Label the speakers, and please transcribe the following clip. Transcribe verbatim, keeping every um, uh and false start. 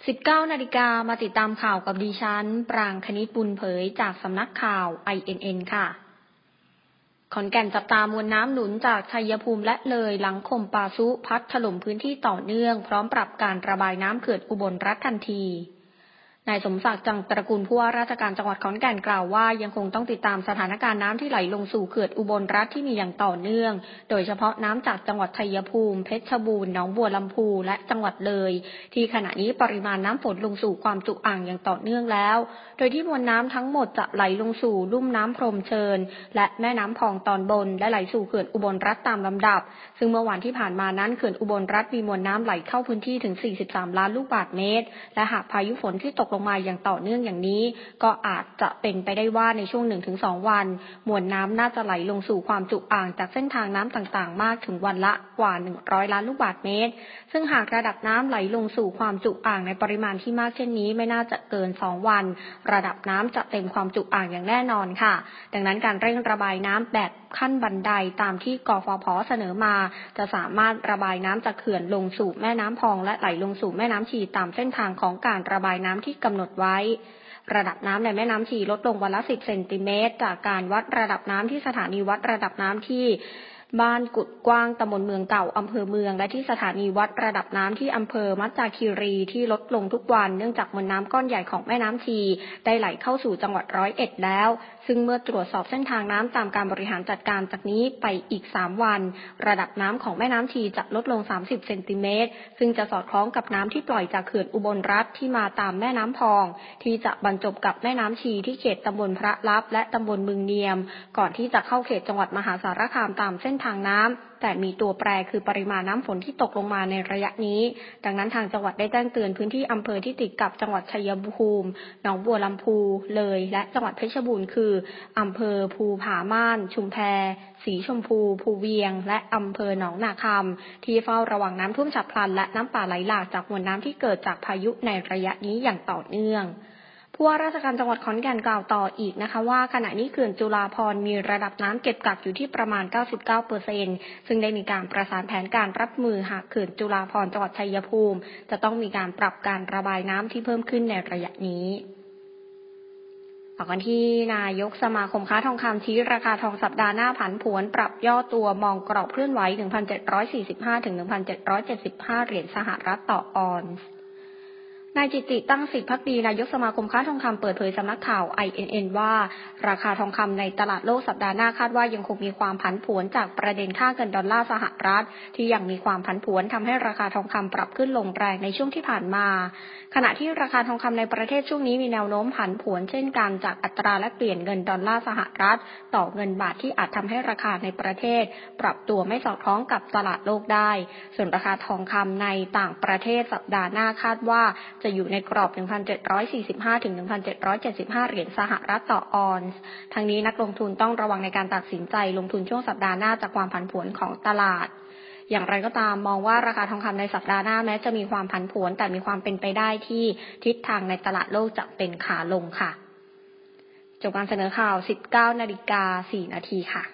Speaker 1: สิบเก้านาฬิกามาติดตามข่าวกับดิฉันปรางคณิตบุญเผยจากสำนักข่าว ไอ เอ็น เอ็น ค่ะขอนแก่นจับตามวลน้ำหนุนจากชัยภูมิและเลยหลังคมปาซุพัดถล่มพื้นที่ต่อเนื่องพร้อมปรับการระบายน้ำเขื่อนอุบลรัฐทันทีนายสมศักดิ์จังตระกูลผู้ว่าราชการจังหวัดขอนแก่นกล่าวว่ายังคงต้องติดตามสถานการณ์น้ำที่ไหลลงสู่เขื่อนอุบลรัฐที่มีอย่างต่อเนื่องโดยเฉพาะน้ำจากจังหวัดชัยภูมิเพชรบูรณ์หนองบัวลำพูและจังหวัดเลยที่ขณะนี้ปริมาณน้ำฝนลงสู่ความจุอ่างอย่างต่อเนื่องแล้วโดยที่มวลน้ำทั้งหมดจะไหลลงสู่ลุ่มน้ำพรมเชิญและแม่น้ำพองตอนบนและไหลสู่เขื่อนอุบลรัฐตามลำดับซึ่งเมื่อวันที่ผ่านมานั้นเขื่อนอุบลรัฐมีมวลน้ำไหลเข้าพื้นที่ถึงสี่สิบสามล้านลูกบาศก์เมตรและหากพายุฝนที่ตกลงมาอย่างต่อเนื่องอย่างนี้ก็อาจจะเป็นไปได้ว่าในช่วง หนึ่งถึงสอง วันมวลน้ำน่าจะไหลลงสู่ความจุอ่างจากเส้นทางน้ำต่างๆมากถึงวันละกว่าหนึ่งร้อยล้านลูกบาศก์เมตรซึ่งหากระดับน้ำไหลลงสู่ความจุอ่างในปริมาณที่มากเช่นนี้ไม่น่าจะเกินสองวันระดับน้ำจะเต็มความจุอ่างอย่างแน่นอนค่ะดังนั้นการเร่งระบายน้ำแบบขั้นบันไดตามที่กฟผ.เสนอมาจะสามารถระบายน้ำจากเขื่อนลงสู่แม่น้ำพองและไหลลงสู่แม่น้ำชีตามเส้นทางของการระบายน้ำที่กำหนดไว้ระดับน้ำในแม่น้ำชีลดลงวันละสิบเซนติเมตรจากการวัดระดับน้ำที่สถานีวัดระดับน้ำที่บ้านกุดกว้างตำบลเมืองเก่าอำเภอเมืองและที่สถานีวัดระดับน้ำที่อำเภอมัจจาคีรีที่ลดลงทุกวันเนื่องจากมวลน้ำก้อนใหญ่ของแม่น้ำชีได้ไหลเข้าสู่จังหวัดร้อยเอ็ดแล้วซึ่งเมื่อตรวจสอบเส้นทางน้ำตามการบริหารจัดการจากนี้ไปอีกสามวันระดับน้ำของแม่น้ำชีจะลดลงสามสิบเซนติเมตรซึ่งจะสอดคล้องกับน้ำที่ปล่อยจากเขื่อนอุบลรัฐที่มาตามแม่น้ำพองที่จะบรรจบกับแม่น้ำชีที่เขตตำบลพระลับและตำบลเมืองเนียมก่อนที่จะเข้าเขตจังหวัดมหาสารคามตามเส้นทางน้ำแต่มีตัวแปรคือปริมาณน้ำฝนที่ตกลงมาในระยะนี้ดังนั้นทางจังหวัดได้แจ้งเตือนพื้นที่อำเภอที่ติดกับจังหวัดชัยภูมิหนองบัวลำพูเลยและจังหวัดเพชรบูรณ์คืออำเภอภูผาม่านชุมแพสีชมพูภูเวียงและอำเภอหนองนาคำที่เฝ้าระวังน้ำท่วมฉับพลันและน้ำป่าไหลหลากจากมวลน้ำที่เกิดจากพายุในระยะนี้อย่างต่อเนื่องผู้ว่าราชการจังหวัดขอนแก่นกล่าวต่ออีกนะคะว่าขณะนี้เขื่อนจุฬาภรณ์มีระดับน้ำเก็บกักอยู่ที่ประมาณ เก้าสิบเก้าเปอร์เซ็นต์ ซึ่งได้มีการประสานแผนการรับมือหากเขื่อนจุฬาภรณ์จังหวัดชัยภูมิจะต้องมีการปรับการระบายน้ำที่เพิ่มขึ้นในระยะนี้ต่อกันที่นายกสมาคมค้าทองคำชี้ราคาทองสัปดาห์หน้าผันผวนปรับย่อตัวมองกรอบเคลื่อนไหว หนึ่งพันเจ็ดร้อยสี่สิบห้า ถึง หนึ่งพันเจ็ดร้อยเจ็ดสิบห้า เหรียญสหรัฐต่อออนซ์นายจิตติตั้งสิทธิภักดีนายกสมาคมค้าทองคำเปิดเผยสำนักข่าว ไอ เอ็น เอ็น ว่าราคาทองคำในตลาดโลกสัปดาห์หน้าคาดว่ายังคงมีความผันผวนจากประเด็นค่าเงินดอลลาร์สหรัฐที่ยังมีความผันผวนทำให้ราคาทองคำปรับขึ้นลงแรงในช่วงที่ผ่านมาขณะที่ราคาทองคำในประเทศช่วงนี้มีแนวโน้มผันผวนเช่นกันจากอัตราแลกเปลี่ยนเงินดอลลาร์สหรัฐต่อเงินบาทที่อาจทำให้ราคาในประเทศปรับตัวไม่สอดคล้องกับตลาดโลกได้ส่วนราคาทองคำในต่างประเทศสัปดาห์หน้าคาดว่าจะอยู่ในกรอบ หนึ่งพันเจ็ดร้อยสี่สิบห้า ถึง หนึ่งพันเจ็ดร้อยเจ็ดสิบห้า เหรียญสหรัฐต่อออนซ์ทั้งนี้นักลงทุนต้องระวังในการตัดสินใจลงทุนช่วงสัปดาห์หน้าจากความผันผวนของตลาดอย่างไรก็ตามมองว่าราคาทองคำในสัปดาห์หน้าแม้จะมีความผันผวนแต่มีความเป็นไปได้ที่ทิศทางในตลาดโลกจะเป็นขาลงค่ะจบการเสนอข่าว สิบเก้านาฬิกาสี่นาทีค่ะ